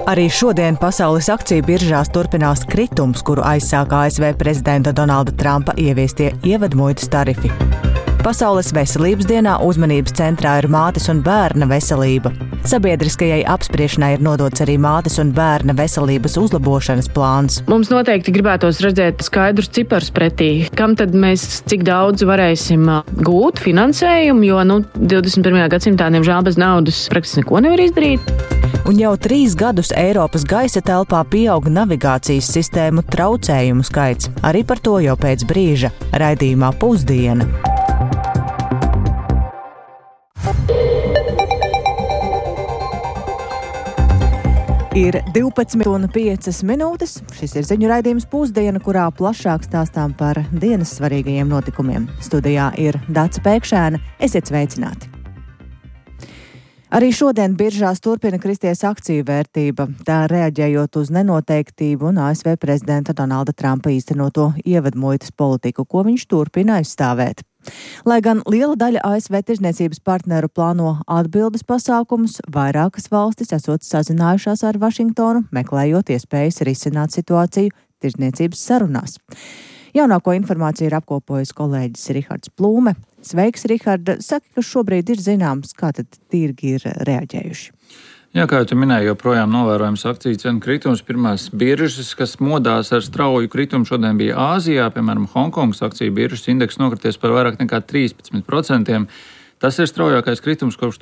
Arī šodien pasaules akciju biržās turpinās kritums, kuru aizsāka ASV prezidenta Donalda Trumpa ieviestie ievadmuitas tarifi. Pasaules veselības dienā uzmanības centrā ir mātes un bērna veselība. Sabiedriskajai apspriešanai ir nodots arī mātes un bērna veselības uzlabošanas plāns. Mums noteikti gribētos redzēt skaidrus ciparus pretī, kam tad mēs cik daudz varēsim gūt finansējumu, jo 21. gadsimtā, diemžēl, bez naudas praktiski neko nevar izdarīt. Un jau 3 gadus Eiropas gaisa telpā pieauga navigācijas sistēmu traucējumu skaits. Arī par to jau pēc brīža raidījumā Pusdiena. Ir 12:05 minūtes. Šis ir ziņu raidījums Pusdiena, kurā plašāk stāstām par dienas svarīgajiem notikumiem. Studijā ir Dace Pēkšēna. Esiet sveicināti! Arī šodien biržās turpina kristies akciju vērtība, tā reaģējot uz nenoteiktību un ASV prezidenta Donalda Trumpa īstenoto ievadmuitas politiku, ko viņš turpina aizstāvēt. Lai gan liela daļa ASV tirdzniecības partneru plāno atbildes pasākumus, vairākas valstis esot sazinājušās ar Vašingtonu, meklējot iespējas risināt situāciju tirdzniecības sarunās. Jaunāko informāciju ir apkopojis kolēģis Rihards Plūme. Sveiks, Rihard! Saki, kas šobrīd ir zināms, kā tad tirgi ir reaģējuši? Jā, kā jau tu minēji, joprojām novērojams akciju cenu kritums. Pirmās biržas, kas modās ar strauju kritumu, šodien bija Āzijā. Piemēram, Hongkongas akciju biržas indeks nokrities par vairāk nekā 13%. Tas ir straujākais kritums kopš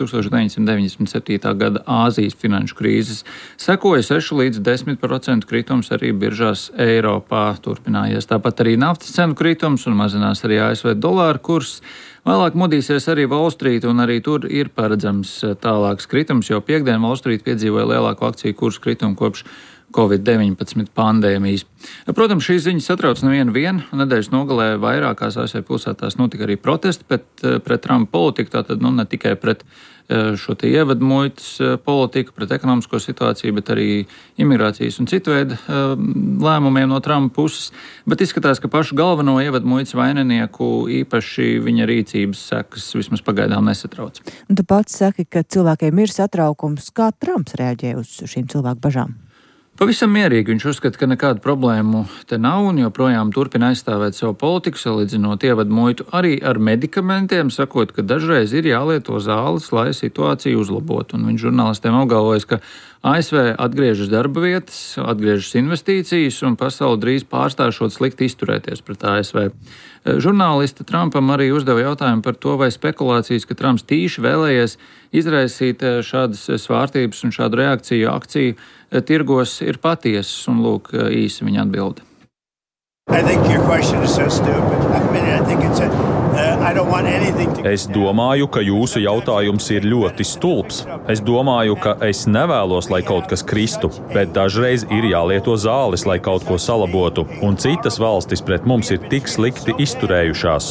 1997. gada Āzijas finanšu krīzes. Sekoja 6 līdz 10% kritums arī biržās Eiropā turpinājies. Tāpat arī naftas cenu kritums un mazinās arī ASV dolāra kurs. Vēlāk modīsies arī Wall Street, un arī tur ir paredzams tālāks kritums, jo piekdien Wall Street piedzīvoja lielāko akciju kursu kritumu kopš Covid-19 pandēmijas. Protams, šīs ziņas satrauc nevienu. Nedēļas nogalē vairākās ASV pilsētās notika arī protesti pret Trumpa politiku, tātad ne tikai pret šo te ievadmuitas politiku, pret ekonomisko situāciju, bet arī imigrācijas un citu veidu lēmumiem no Trumpa puses. Bet izskatās, ka pašu galveno ievadmuitas vaininieku īpaši viņa rīcības sekas vismaz pagaidām nesatrauc. Un tu pats saki, ka cilvēkiem ir satraukums. Kā Trumps reaģē uz šīm cilvēku bažām? Pavisam mierīgi. Viņš uzskata, ka nekādu problēmu te nav un joprojām turpina aizstāvēt savu politiku, salīdzinot ievadmuitu arī ar medikamentiem, sakot, ka dažreiz ir jālieto zāles, lai situāciju uzlabotu. Un viņš žurnālistiem apgalvojas, ka ASV atgriežas darba vietas, atgriežas investīcijas un pasauli drīz pārstāšot slikti izturēties pret ASV. Žurnālisti Trumpam arī uzdeva jautājumu par to, vai spekulācijas, ka Trumps tīši vēlējies izraisīt šādas svārstības un šādu reakciju akciju tirgos, ir patiesas, un lūk īsi viņa atbilde. Es domāju, ka jūsu jautājums ir ļoti stulbs. Es domāju, ka es nevēlos, lai kaut kas kristu, bet dažreiz ir jālieto zāles, lai kaut ko salabotu, un citas valstis pret mums ir tik slikti izturējušās.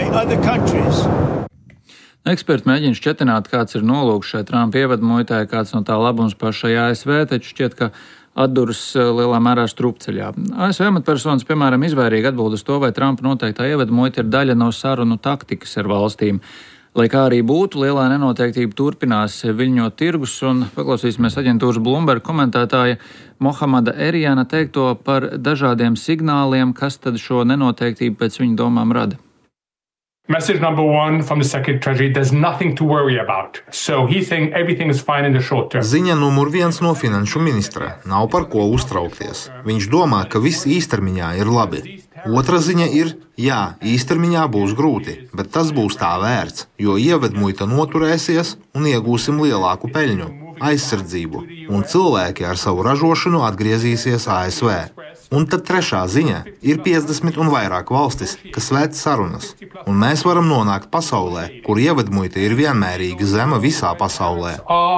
Eksperti mēģina šķetināt, kāds ir nolūks šai Trumpa ievadmuitai, kāds no tā labums pašai ASV, taču šķiet, ka atduras lielā mērā strupceļā. ASV amatpersonas, piemēram, izvairīgi atbild uz to, vai Trumpa noteiktā ievadmuita ir daļa no sarunu taktikas ar valstīm. Lai kā arī būtu, lielā nenoteiktība turpinās viļņot tirgus, un paklausīsimies aģentūras Bloomberg komentētāja Mohamada Erijana teikto par dažādiem signāliem, kas tad šo nenoteiktību pēc viņa domām rada. Message number 1 from the Secretary of Treasury, there's nothing to worry about. So he's saying everything is fine in the short term. Ziņa numur 1 no finanšu ministra. Nav par ko uztraukties. Viņš domā, ka viss īstermiņā ir labi. Otra ziņa ir, jā, īstermiņā būs grūti, bet tas būs tā vērts, jo ievedmuita noturēsies un iegūsim lielāku peļņu, aizsardzību, un cilvēki ar savu ražošanu atgriezīsies ASV. Un tad trešā ziņa ir 50 un vairāk valstis, kas ved sarunas. Un mēs varam nonākt pasaulē, kur ievadmuita ir vienmērīgi zema visā pasaulē.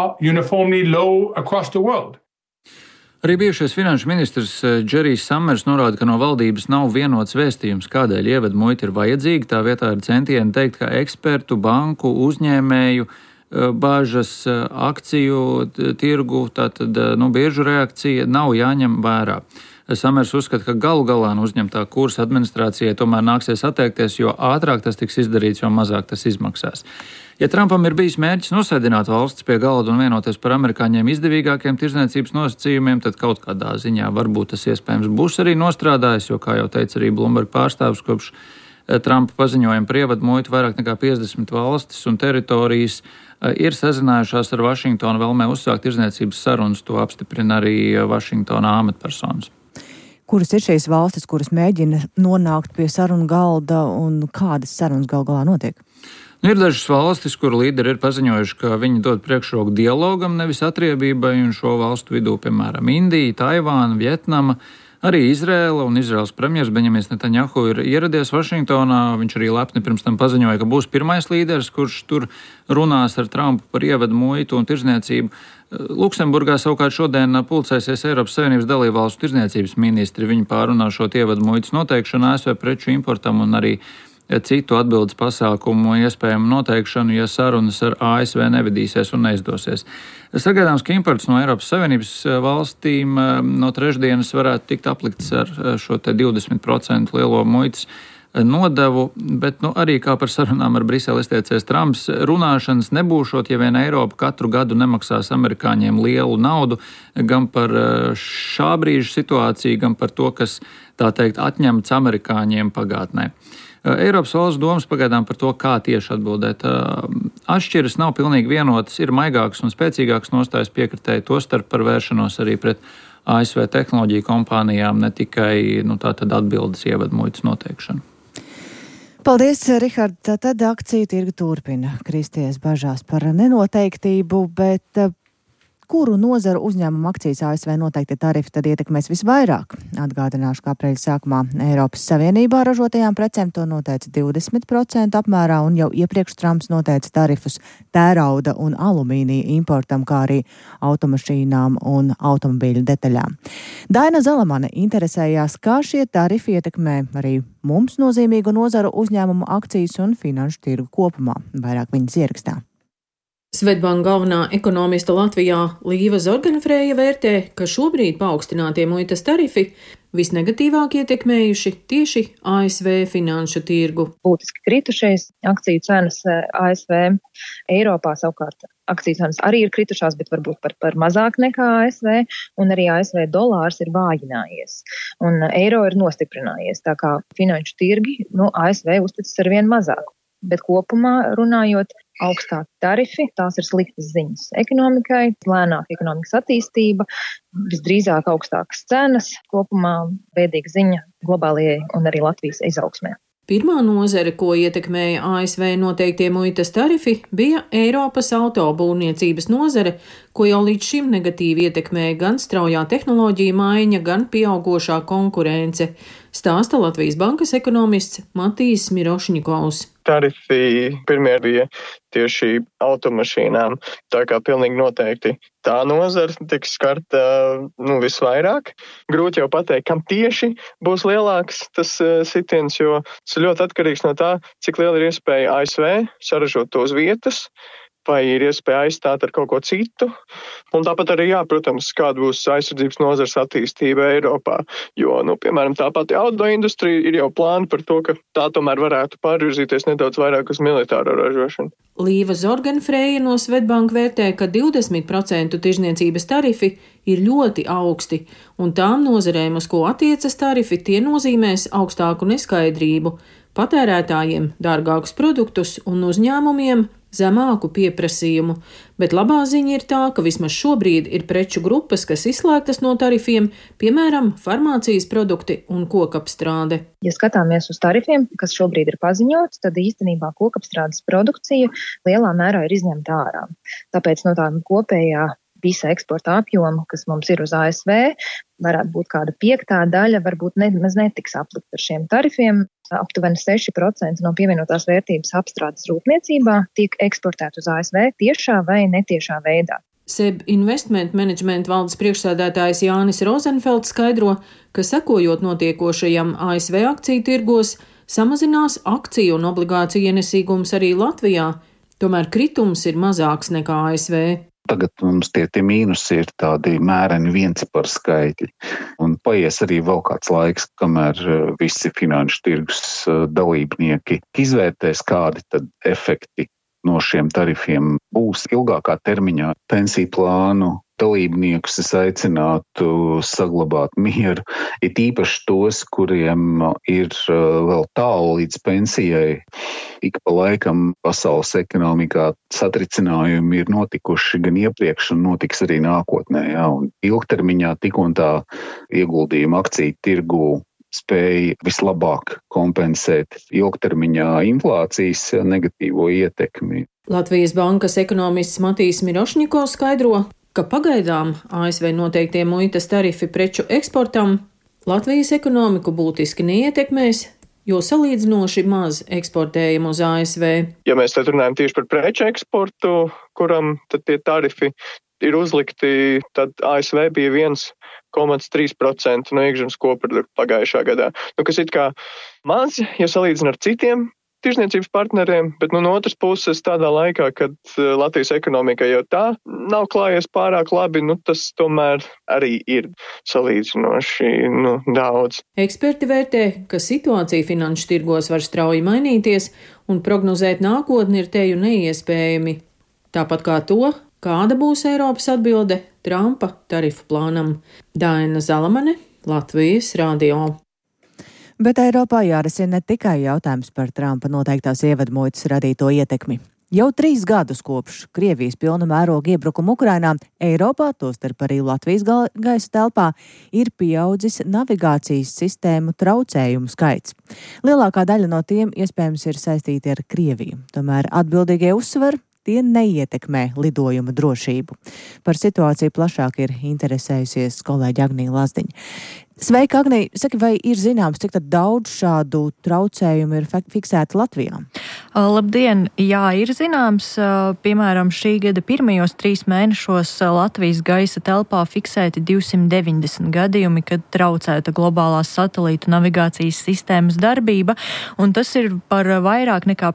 Arī bijušais finanšu ministrs Džerijs Samers norāda, ka no valdības nav vienots vēstījums, kādēļ ievadmuita ir vajadzīga. Tā vietā ir centieni teikt, ka ekspertu, banku, uzņēmēju bāžas, akciju tirgu, tātad biržu reakcija nav jāņem vērā. Samers uzskata, ka galu galā no uzņemtā kursa administrācijai tomēr nāksies atteikties, jo ātrāk tas tiks izdarīts, jo mazāk tas izmaksās. Ja Trumpam ir bijis mērķis nosēdināt valsts pie galda un vienoties par amerikāņiem izdevīgākiem tirdzniecības nosacījumiem, tad kaut kādā ziņā varbūt tas iespējams būs arī nostrādājis, jo, kā jau teica arī Bloomberg pārstāvis, kopš Trumpa paziņojuma par ievadu muitu vairāk nekā 50 valstis un teritorijas ir sazinājušās ar Vašingtonu vēlmē uzsākt tirdzniecības sarunas, to apstiprina arī Vašingtonā amatpersonas. Kuras ir šīs valstis, kuras mēģina nonākt pie sarunu galda un kādas sarunas gal galā notiek? Ir dažas valstis, kuru līderi ir paziņojuši, ka viņi dod priekšroku dialogam, nevis atriebībai, un šo valstu vidū, piemēram, Indija, Taivāna, Vietnama, arī Izraela un Izraels premjers Benjamins Netanjahu ir ieradies Vašingtonā. Viņš arī lepni pirms tam paziņoja, ka būs pirmais līderis, kurš tur runās ar Trumpu par ievadu muitu un tirdzniecību. Luksemburgā savukārt šodien pulcēsies Eiropas Savienības dalībvalstu tirdzniecības ministri. Viņi pārunāšot ievadu muitas noteikšanu ASV preču importam un arī citu atbildes pasākumu iespējamu noteikšanu, ja sarunas ar ASV nevedīsies un neizdosies. Sagaidāms, ka imports no Eiropas Savienības valstīm no trešdienas varētu tikt aplikts ar šo te 20% lielo muitas nodevu, bet arī kā par sarunām ar Briseli izteicies Trumps, runāšanas nebūšot, ja vien Eiropa katru gadu nemaksās amerikāņiem lielu naudu, gan par šā brīža situāciju, gan par to, kas, tā teikt, atņemts amerikāņiem pagātnē. Eiropas valsts domas pagaidām par to, kā tieši atbildēt. Atšķiras nav pilnīgi vienotas, ir maigākas un spēcīgākas nostājas piekritēji, tostarp par vēršanos arī pret ASV tehnoloģiju kompānijām, ne tikai tātad atbildes ievadu muitas noteikšanu. Paldies, Rihard. Tad akciju tirgi turpina kristies bažās par nenoteiktību, bet kuru nozaru uzņēmumu akcijas ASV noteikti tarifi tad ietekmēs visvairāk? Atgādināšu, ka aprīļa sākumā Eiropas Savienībā ražotajām precēm to noteica 20% apmērā, un jau iepriekš Trumps noteica tarifus tērauda un alumīnija importam, kā arī automašīnām un automobīļu detaļām. Daina Zalamane interesējās, kā šie tarifi ietekmē arī mums nozīmīgu nozaru uzņēmumu akcijas un finanšu tirgu kopumā. Vairāk viņas ierakstā. Swedbank galvenā ekonomista Latvijā Līva Zorganfrēja vērtē, ka šobrīd paaugstinātie muitas tarifi visnegatīvāk ietekmējuši tieši ASV finanšu tirgu. Būtiski kritušies akciju cenas ASV, Eiropā savukārt akciju cenas arī ir kritušās, bet varbūt par mazāk nekā ASV, un arī ASV dolārs ir vājinājies, un eiro ir nostiprinājies, tā kā finanšu tirgi ASV uzticas arvien mazāk. Bet kopumā runājot, augstāki tarifi, tās ir sliktas ziņas ekonomikai, lēnāka ekonomikas attīstība, visdrīzāk augstākas cenas, kopumā bēdīga ziņa globālajai un arī Latvijas izaugsmē. Pirmā nozare, ko ietekmēja ASV noteiktie muitas tarifi, bija Eiropas autobūvniecības nozare, ko jau līdz šim negatīvi ietekmēja gan straujā tehnoloģija maiņa, gan pieaugošā konkurence, stāsta Latvijas bankas ekonomists Matijs Mirošņikovs. Tarifi pirmie bija tieši automašīnām, tā kā pilnīgi noteikti tā nozara tiks skarta visvairāk. Grūti jau pateikt, kam tieši būs lielāks tas sitiens, jo tas ir ļoti atkarīgs no tā, cik liela ir iespēja ASV saražot tos vietas, vai ir iespēja aizstāt ar kaut ko citu. Un tāpat arī, protams, kāda būs aizsardzības nozares attīstība Eiropā. Jo, piemēram, tāpat auto industrija ir jau plāni par to, ka tā tomēr varētu pārvirzīties nedaudz vairāk uz militāro ražošanu. Līva Zorganfrēja no Swedbank vērtē, ka 20% tirzniecības tarifi ir ļoti augsti, un tām nozarēm, uz ko attiecas tarifi, tie nozīmēs augstāku neskaidrību, patērētājiem dārgākus produktus un uzņēmumiem zemāku pieprasījumu, bet labā ziņa ir tā, ka vismaz šobrīd ir preču grupas, kas izslēgtas no tarifiem, piemēram, farmācijas produkti un kokapstrāde. Ja skatāmies uz tarifiem, kas šobrīd ir paziņots, tad īstenībā kokapstrādes produkcija lielā mērā ir izņemta ārā. Tāpēc no tā kopējā visa eksporta apjoma, kas mums ir uz ASV, varētu būt kāda 5. daļa, varbūt nemaz netiks aplikt ar šiem tarifiem. Aptuveni 6% no pievienotās vērtības apstrādes rūpniecībā tiek eksportēt uz ASV tiešā vai netiešā veidā. SEB Investment Management valdes priekšsēdētājs Jānis Rozenfelds skaidro, ka sekojot notiekošajam ASV akciju tirgos, samazinās akciju un obligāciju ienesīgums arī Latvijā, tomēr kritums ir mazāks nekā ASV. Tagad mums tie mīnusi ir tādi mēreni viencipari skaitļi. Un paies arī vēl kāds laiks, kamēr visi finanšu tirgus dalībnieki izvērtēs, kādi tad efekti no šiem tarifiem būs ilgākā termiņā pensiju plānu dalībniekus es aicinātu saglabāt mieru, it īpaši tos, kuriem ir vēl tālu līdz pensijai. Ik pa laikam pasaules ekonomikā satricinājumi ir notikuši gan iepriekš un notiks arī nākotnē. Jā, un ilgtermiņā tik un tā ieguldījuma akciju tirgū spēja vislabāk kompensēt ilgtermiņā inflācijas negatīvo ietekmi. Latvijas bankas ekonomists Matīs Mirošņikovs skaidro, ka pagaidām ASV noteiktie muitas tarifi preču eksportam Latvijas ekonomiku būtiski neietekmēs, jo salīdzinoši maz eksportējam uz ASV. Ja mēs tad runājam tieši par preču eksportu, kuram tad tie tarifi ir uzlikti, tad ASV bija 1,3% no iekšzemes koprodukta pagājušā gadā. Kas it kā maz, ja salīdzina ar citiem tirzniecības partneriem, bet no otras puses tādā laikā, kad Latvijas ekonomika jau tā nav klājies pārāk labi, tas tomēr arī ir salīdzinoši daudz. Eksperti vērtē, ka situācija finanšu tirgos var strauji mainīties un prognozēt nākotni ir teju neiespējami. Tāpat kā to, kāda būs Eiropas atbilde Trumpa tarifu plānam. Daina Zalamane, Latvijas radio. Bet Eiropā jārisina ne tikai jautājums par Trumpa noteiktās ievedmuitas radīto ietekmi. Jau 3 gadus kopš Krievijas pilna mēroga iebrukuma Ukrainā, Eiropā, tostarp arī Latvijas gaisa telpā, ir pieaudzis navigācijas sistēmu traucējumu skaits. Lielākā daļa no tiem iespējams ir saistīti ar Krieviju. Tomēr atbildīgie uzsver, tie neietekmē lidojumu drošību. Par situāciju plašāk ir interesējusies kolēģi Agnija Lazdiņa. Sveika, Agnija! Saki, vai ir zināms, cik daudz šādu traucējumu ir fiksēti Latvijā? Labdien! Jā, ir zināms. Piemēram, šī gada pirmajos 3 mēnešos Latvijas gaisa telpā fiksēti 290 gadījumi, kad traucēta globālās satelītu navigācijas sistēmas darbība, un tas ir par vairāk nekā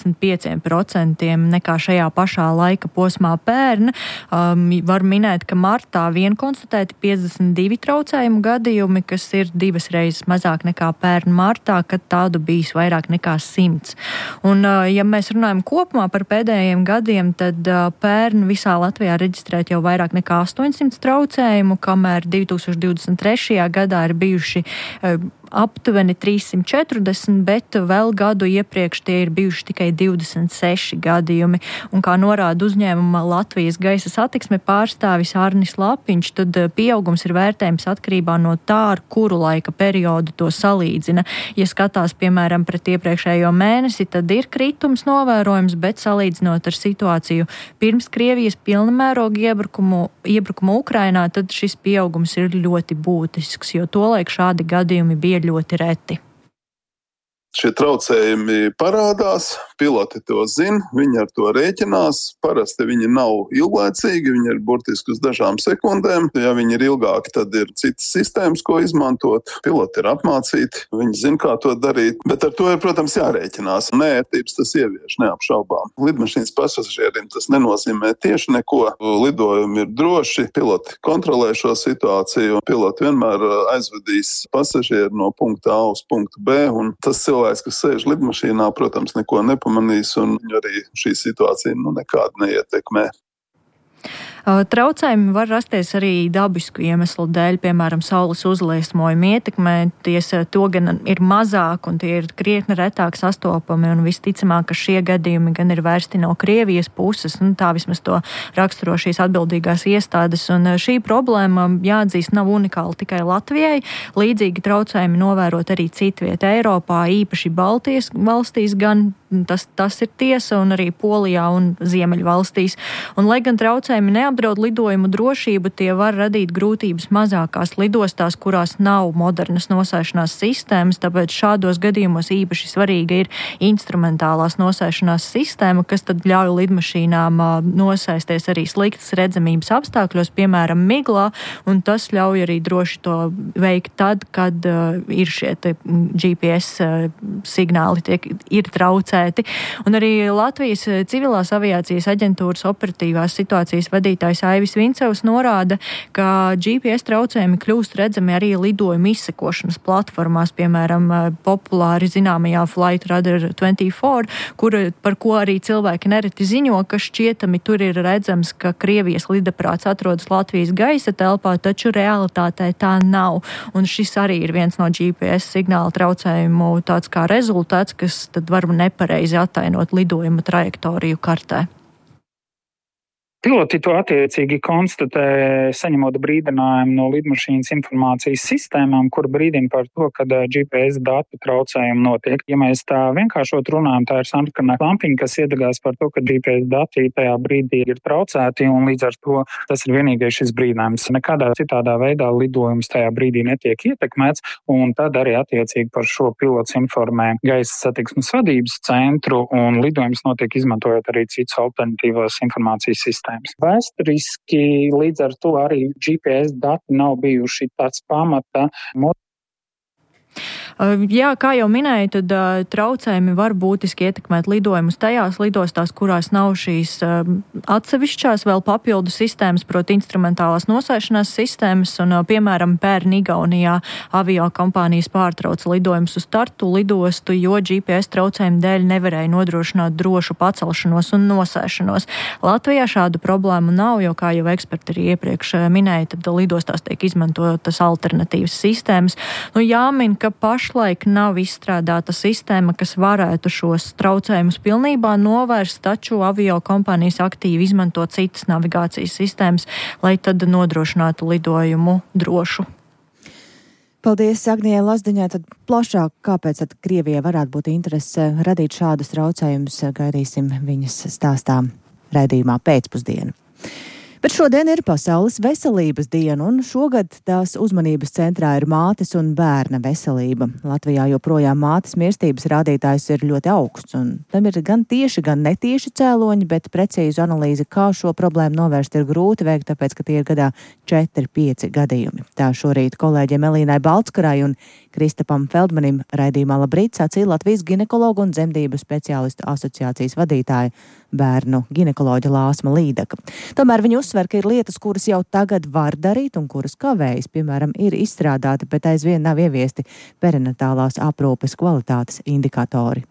55% nekā šajā pašā laika posmā pērn. Var minēt, ka martā vien konstatēti 52 traucējumu gadījumi, kas ir 2 reizes mazāk nekā pērn martā, kad tādu bijis vairāk nekā 100. Un, ja mēs runājam kopumā par pēdējiem gadiem, tad pērn visā Latvijā reģistrēt jau vairāk nekā 800 traucējumu, kamēr 2023. gadā ir bijuši aptuveni 340, bet vēl gadu iepriekš tie ir bijuši tikai 26 gadījumi. Un kā norāda uzņēmuma Latvijas gaisa satiksme pārstāvis Arnis Lapiņš, tad pieaugums ir vērtējums atkarībā no tā, ar kuru laika periodu to salīdzina. Ja skatās, piemēram, pret iepriekšējo mēnesi, tad ir kritums novērojams, bet salīdzinot ar situāciju pirms Krievijas pilnamēroga iebrukumu Ukrainā, tad šis pieaugums ir ļoti būtisks, jo tolaik šādi gadījumi bija ļoti reti. Šie traucējumi parādās, piloti to zina, viņi ar to rēķinās. Parasti viņi nav ilglaicīgi, viņi ir burtiski uz dažām sekundēm. Ja viņi ir ilgāki, tad ir citas sistēmas, ko izmantot. Piloti ir apmācīti, viņi zina, kā to darīt, bet ar to ir, protams, jārēķinās. Neērtības tas ievieš, neapšaubām. Lidmašīnas pasažierim tas nenozīmē tieši neko. Lidojumi ir droši, piloti kontrolē šo situāciju, piloti vienmēr aizvedīs pasažieru no punkta A uz punktu B, un tas cilvēks, kas sēž lidmašīnā, protams, neko nepamanīs, un arī šī situācija nekādu neietekmē. Traucējumi var rasties arī dabisku iemeslu dēļ, piemēram, saules uzliesmojuma ietekmēties. To gan ir mazāk un tie ir krietni retāk sastopami, un visticamāk, ka šie gadījumi gan ir vērsti no Krievijas puses, un tā vismaz to raksturo šīs atbildīgās iestādes. Un šī problēma, jāatzīst, nav unikāla tikai Latvijai. Līdzīgi traucējumi novērot arī citviet Eiropā, īpaši Baltijas valstīs, gan tas ir tiesa, un arī Polijā un Ziemeļvalstīs. Un, lai gan traucējumi neapdraud lidojumu drošību, tie var radīt grūtības mazākās lidostās, kurās nav modernas nosēšanās sistēmas, tāpēc šādos gadījumos īpaši svarīga ir instrumentālās nosēšanās sistēma, kas tad ļauj lidmašīnām nosēsties arī sliktas redzamības apstākļos, piemēram, miglā, un tas ļauj arī droši to veikt tad, kad ir šie GPS signāli, ir traucējumi fiksēti. Un arī Latvijas civilās aviācijas aģentūras operatīvās situācijas vadītājs Aivis Vincevs norāda, ka GPS traucējumi kļūst redzami arī lidojumu izsekošanas platformās, piemēram, populāri zināmajā Flight Radar 24, par ko arī cilvēki nereti ziņo, ka šķietami tur ir redzams, ka Krievijas lidaprāts atrodas Latvijas gaisa telpā, taču realitātē tā nav. Un šis arī ir viens no GPS signāla traucējumu tāds kā rezultāts, kas tad var nepareizi attainot lidojuma trajektoriju kartē. Piloti to attiecīgi konstatē, saņemot brīdinājumu no lidmašīnas informācijas sistēmām, kur brīdina par to, kad GPS datu traucējumi notiek. Ja mēs tā vienkāršot runājam, tā ir sarkanā lampiņa, kas iedegās par to, ka GPS dati tajā brīdī ir traucēti, un līdz ar to tas ir vienīgais šis brīdinājums. Nekādā citādā veidā lidojums tajā brīdī netiek ietekmēts, un tad arī attiecīgi par šo pilots informē gaisa satiksmes vadības centru, un lidojums notiek izmantojot arī citas alternatīvās informācijas sistēmas. Vēsturiski līdz ar to arī GPS dati nav bijuši tāds pamata. Jā, kā jau minēju, tad traucējumi var būtiski ietekmēt lidojumus tajās lidostās, kurās nav šīs atsevišķās vēl papildu sistēmas, proti instrumentālās nosēšanās sistēmas, un, piemēram, pērn Igaunijā avio kompānijas pārtrauca lidojumus uz Tartu lidostu, jo GPS traucējumu dēļ nevarēja nodrošināt drošu pacelšanos un nosēšanos. Latvijā šādu problēmu nav, jo, kā jau eksperti arī iepriekš minēja, tad lidostās tiek izmantotas alternatīvas sistēmas. Jāmin, ka pašlaik nav izstrādāta sistēma, kas varētu šos traucējumus pilnībā novērst, taču avio kompānijas aktīvi izmanto citas navigācijas sistēmas, lai tad nodrošinātu lidojumu drošu. Paldies Agnijai Lazdiņai. Tad plašāk, kāpēc tad Krievijai varētu būt interese radīt šādus traucējumus, gaidīsim viņas stāstā raidījumā pēcpusdienu. Bet šodien ir Pasaules veselības diena, un šogad tās uzmanības centrā ir mātes un bērna veselība. Latvijā joprojām mātes mirstības rādītājs ir ļoti augsts, un tam ir gan tieši, gan netieši cēloņi, bet precīzu analīzi, kā šo problēmu novērst, ir grūti veikt, tāpēc, ka tie ir gadā 4-5 gadījumi. Tā šorīt kolēģiem Elīnai Baltskarai un Kristapam Feldmanim raidījumā Labrīt sacīja Latvijas ginekologu un dzemdību speciālistu asociācijas vadītāja bērnu ginekoloģa Lāsma Līdaka. Tomēr viņi uzsver, ka ir lietas, kuras jau tagad var darīt un kuras kavējas, piemēram, ir izstrādāti, bet aizvien nav ieviesti perinatālās aprūpes kvalitātes indikatori.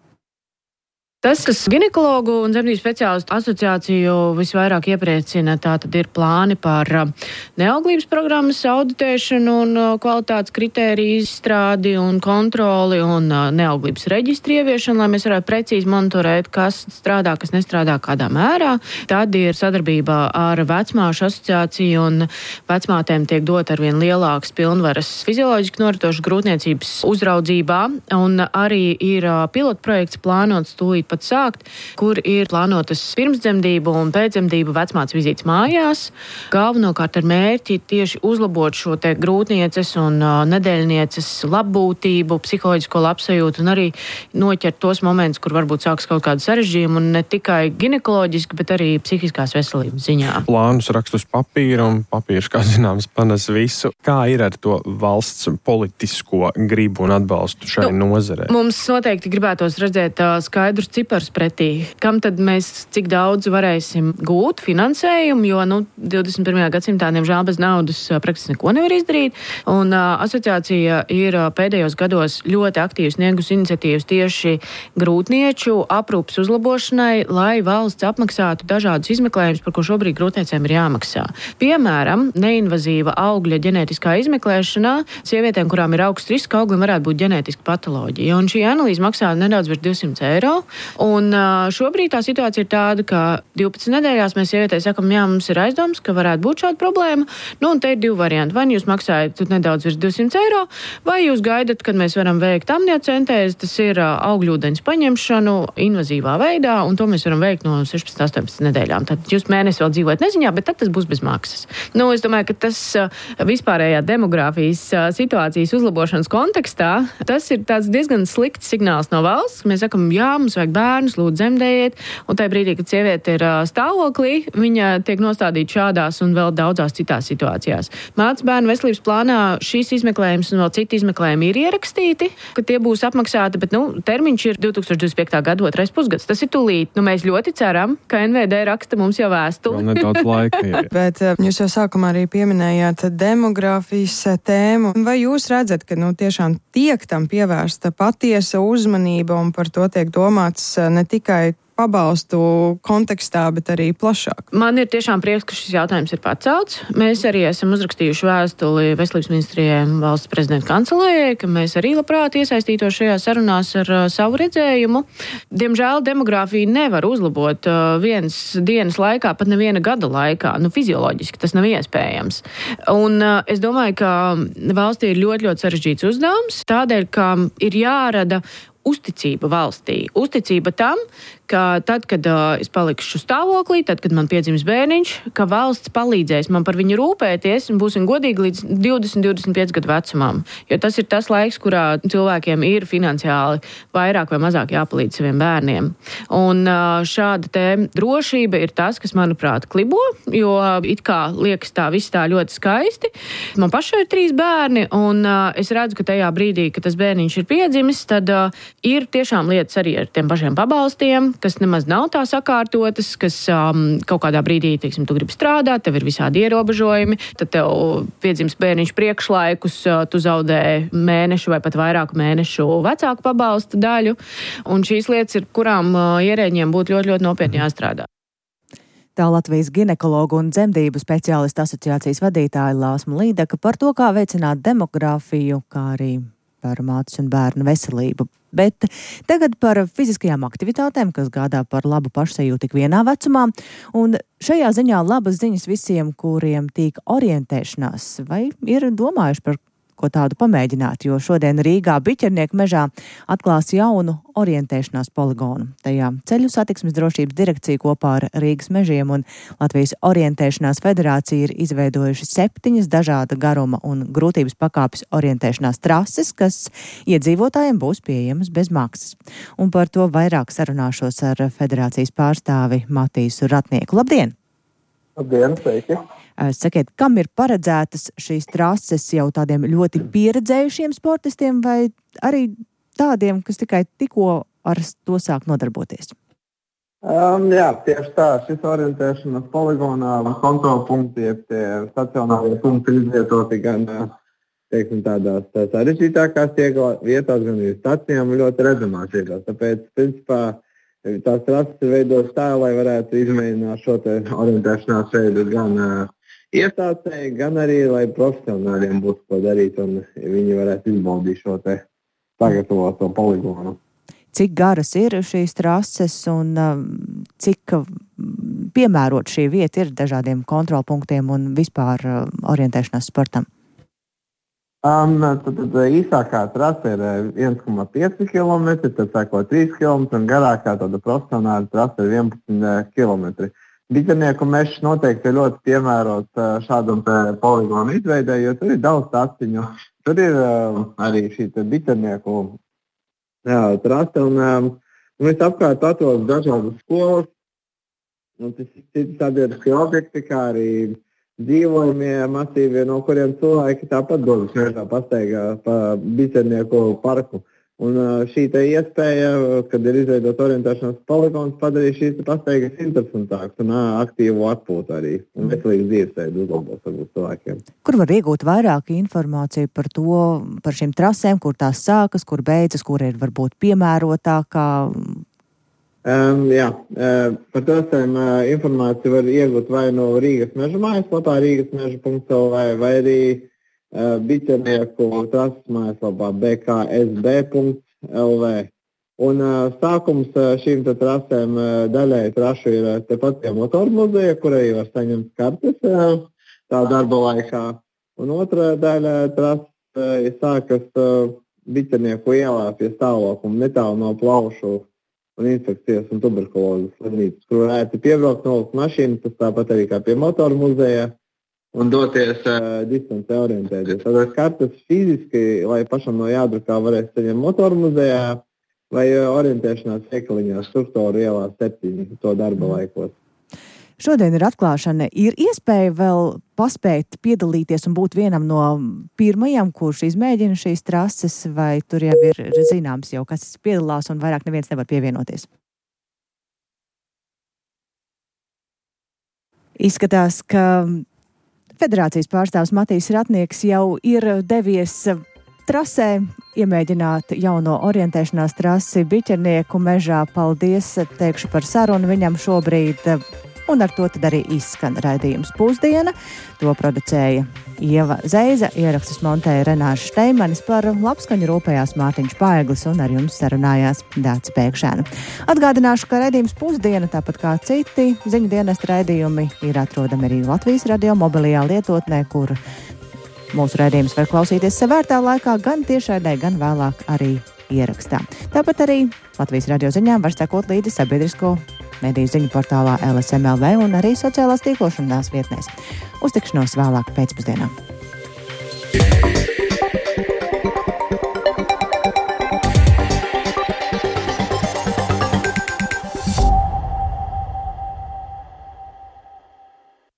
Tas, kas ginekologu un dzemdību speciālistu asociāciju visvairāk iepriecina, tā tad ir plāni par neauglības programmas auditēšanu un kvalitātes kritēriju izstrādi un kontroli un neauglības reģistru ieviešanu, lai mēs varētu precīzi monitorēt, kas strādā, kas nestrādā, kādā mērā. Tad ir sadarbībā ar vecmāšu asociāciju, un vecmātēm tiek dot arvien lielāks pilnvaras fizioloģiski noritošas grūtniecības uzraudzībā, un arī ir pilotprojekts plānots tūlīt pat sākt, kur ir plānotas pirmsdzemdību un pēcdzemdību vecmātes vizītes mājās. Galvenokārt ar mērķi tieši uzlabot šo te grūtnieces un nedēļnieces labbūtību, psiholoģisko labsajūtu un arī noķert tos momentus, kur varbūt sāks kaut kādu sarežģījumu un ne tikai ginekoloģiski, bet arī psihiskās veselības ziņā. Plānus rakst uz papīra, un papīrs, kā zināms, panes visu. Kā ir ar to valsts politisko gribu un atbalstu šai nozarei? Mums noteikti gribētos redzēt skaidrus cipars pretī, kam tad mēs cik daudz varēsim gūt finansējumu, jo 21. gadsimtā, diemžēl, bez naudas praktiski neko nevar izdarīt. Un asociācija ir pēdējos gados ļoti aktīvi sniegusi iniciatīvas tieši grūtnieču aprūpes uzlabošanai, lai valsts apmaksātu dažādus izmeklējumus, par ko šobrīd grūtniecēm ir jāmaksā. Piemēram, neinvazīva augļa ģenētiskā izmeklēšanā sievietēm, kurām ir augsts risks auglim, varētu būt ģenētiska patoloģija. Un šī analīze maksā nedaudz virs 200 eiro. Un šobrīd tā situācija ir tāda, ka 12 nedēļās mēs sievietei sakam, jā, mums ir aizdoms, ka varētu būt šāda problēma. Un te ir divi varianti. Vai jūs maksājat nedaudz virs 200 eiro, vai jūs gaidat, kad mēs varam veikt amniocentēzi, tas ir augļūdeņu paņemšanu invazīvā veidā, un to mēs varam veikt no 16-18 nedēļām. Tad jūs mēnesi vēl dzīvojat neziņā, bet tad tas būs bez maksas. Es domāju, ka tas vispārējā demogrāfijas situācijas uzlabošanas kontekstā, tas ir tāds diezgan slikts signāls no valsts. Mēs sakam, jā, mums vajag bērnus, lūdzu dzemdējiet, un tajā brīdī, kad sieviete ir stāvoklī, viņa tiek nostādīta šādās un vēl daudzās citās situācijās. Mātes bērnu veselības plānā šīs izmeklējums un vēl citi izmeklējumi ir ierakstīti, ka tie būs apmaksāti, bet, termiņš ir 2025. gada 2. pusgads. Tas ir tūlīt. Mēs ļoti ceram, ka NVD raksta mums jau vēstuli. Vēl nedaudz laika ir. Bet jūs jau sākumā arī pieminējāt demogrāfijas tēmu. Vai jūs redzat, ka tiešām tiek tam pievērsta patiesa uzmanība un par to tiek domāts ne tikai pabalstu kontekstā, bet arī plašāk? Man ir tiešām prieks, ka šis jautājums ir pacelts. Mēs arī esam uzrakstījuši vēstuli Veselības ministrijai un valsts prezidenta kancelējai, ka mēs arī labprāt iesaistītos šajā sarunās ar savu redzējumu. Diemžēl demogrāfiju nevar uzlabot vienas dienas laikā, pat neviena gada laikā. Fizioloģiski tas nav iespējams. Un es domāju, ka valstī ir ļoti, ļoti sarežģīts uzdevums, tādēļ, ka ir jārada uzticība valstī. Uzticība tam, ka tad, kad es palikšu stāvoklī, tad, kad man piedzims bērniņš, ka valsts palīdzēs man par viņu rūpēties un būsim godīgi līdz 20-25 gadu vecumam. Jo tas ir tas laiks, kurā cilvēkiem ir finansiāli vairāk vai mazāk jāpalīdz saviem bērniem. Un šāda te drošība ir tas, kas, manuprāt, klibo, jo it kā liekas tā viss tā ļoti skaisti. Man pašai ir 3 bērni, un es redzu, ka tajā brīdī, kad tas bērniņš ir piedzimis, tad ir tiešām lietas arī ar tiem pašiem pabalstiem, kas nemaz nav tā sakārtotas, kas kaut kādā brīdī, teiksim, tu gribi strādāt, tev ir visādi ierobežojumi, tad tev piedzims bērniņš priekšlaikus, tu zaudē mēnešu vai pat vairāku mēnešu vecāku pabalstu daļu, un šīs lietas ir, kurām ierēģiem būtu ļoti, ļoti nopietni jāstrādā. Tā Latvijas ginekologu un dzemdību speciālistu asociācijas vadītāja Lāsma Līdaka par to, kā veicināt demogrāfiju, kā arī par mātes un bērnu veselību. Bet tagad par fiziskajām aktivitātēm, kas gādā par labu pašsajūtu tik vienā vecumā. Un šajā ziņā labas ziņas visiem, kuriem tīk orientēšanās, vai ir domājuši par ko tādu pamēģināt, jo šodien Rīgā Biķernieku mežā atklās jaunu orientēšanās poligonu. Tajā Ceļu satiksmes drošības direkcija kopā ar Rīgas mežiem un Latvijas orientēšanās federācija ir izveidojuši 7 dažāda garuma un grūtības pakāpes orientēšanās trases, kas iedzīvotājiem būs pieejamas bez maksas. Un par to vairāk sarunāšos ar federācijas pārstāvi Matīsu Ratnieku. Labdien! Labdien, sveiki! Sakiet, kam ir paredzētas šīs trases, jau tādiem ļoti pieredzējušiem sportistiem vai arī tādiem, kas tikai tikko ar to sāk nodarboties? Jā, tieši tā. Šis orientēšanas poligonā kontrolpunkti, jeb tie stacionārie punkti izvietoti gan, teiksim, tādās sarežģītākās vietās, gan arī stacijām ļoti redzamās vietās. Tāpēc, principā, tās trases ir veidotas tā, lai varētu izmēģināt šo te orientēšanās veidu gan iesācēji, gan arī, lai profesionāļiem būtu ko darīt un viņi varētu izbaudīt šo te sagatavoto poligonu. Cik garas ir šīs trases un cik piemērot šī vieta ir dažādiem kontrolpunktiem un vispār orientēšanās sportam? Tad īsākā trase ir 1,5 km, tad sāko 3 km un garākā tāda profesionāla trase ir 11 km. Biķernieku mežs noteikti ir ļoti piemērots šādam poligonu izveidē, jo tur ir daudz taciņu. Tur ir arī šī biķernieku trase un visapkārt atrodas dažādas skolas, citi sabiedriskie objekti, kā arī dzīvojumie masīvi, no kuriem cilvēki tāpat dodas mežā pastaigā pa biķernieku parku. Un šī te iespēja, kad ir izveidot orientēšanās poligons, padarīja šīs pastaigas interesantākas un aktīvu atpūtu arī. Un veselīgu dzīvesveidu uzlabos varbūt cilvēkiem. Kur var iegūt vairāk informāciju par to, par šīm trasēm, kur tās sākas, kur beidzas, kur ir varbūt piemērotākā? Par trasēm informāciju var iegūt vai no Rīgas meža mājaslapā, rīgasmeža.lv, vai arī Biķernieku trases mājaslapā bksb.lv. Un sākums šīm trasēm daļai trašu ir tepat pie motoru muzeja, kur arī var saņemt kartes tā darba laikā. Un otra daļa trases sākas Biķernieku ielā pie stāvokuma netālu no plaušu un infekcijas un tuberkulozes slimnīcas, kur varētu piebraukt nolikt mašīnu, tas tāpat arī kā pie motoru muzeja. Un doties distancē orientēties. Tātad kartes fiziski, lai pašam no jādrukā varēs saņemt motoru muzejā, vai orientēšanās veikaliņā Struktūra ielā 7 to darba laikos. Šodien ir atklāšana. Ir iespēja vēl paspēt piedalīties un būt vienam no pirmajiem, kurš izmēģina šīs trases, vai tur jau ir zināms jau, kas piedalās un vairāk neviens nevar pievienoties? Izskatās, ka federācijas pārstāvs Matīs Ratnieks jau ir devies trasē, iemēģināt jauno orientēšanās trasi Biķernieku mežā. Paldies, teikšu par sarunu viņam šobrīd. Un ar to tad arī izskan raidījums Pusdiena. To producēja Ieva Zeiza, ierakstus montēja Renārs Šteimanis, par labskaņu rūpējās Mārtiņš Paeglis un ar jums sarunājās Dāca Pēkšēna. Atgādināšu, ka raidījums Pusdiena, tāpat kā citi ziņu dienesta raidījumi, ir atrodami arī Latvijas radio mobilajā lietotnē, kur mūsu raidījums var klausīties savērtā laikā, gan tiešraidē, gan vēlāk arī ierakstā. Tāpat arī Latvijas radio ziņām var sekot līdzi sabiedrisko mediju ziņu portālā LSM.LV un arī sociālās tīklošanās vietnēs. Uz tikšanos vēlāk pēcpusdienā.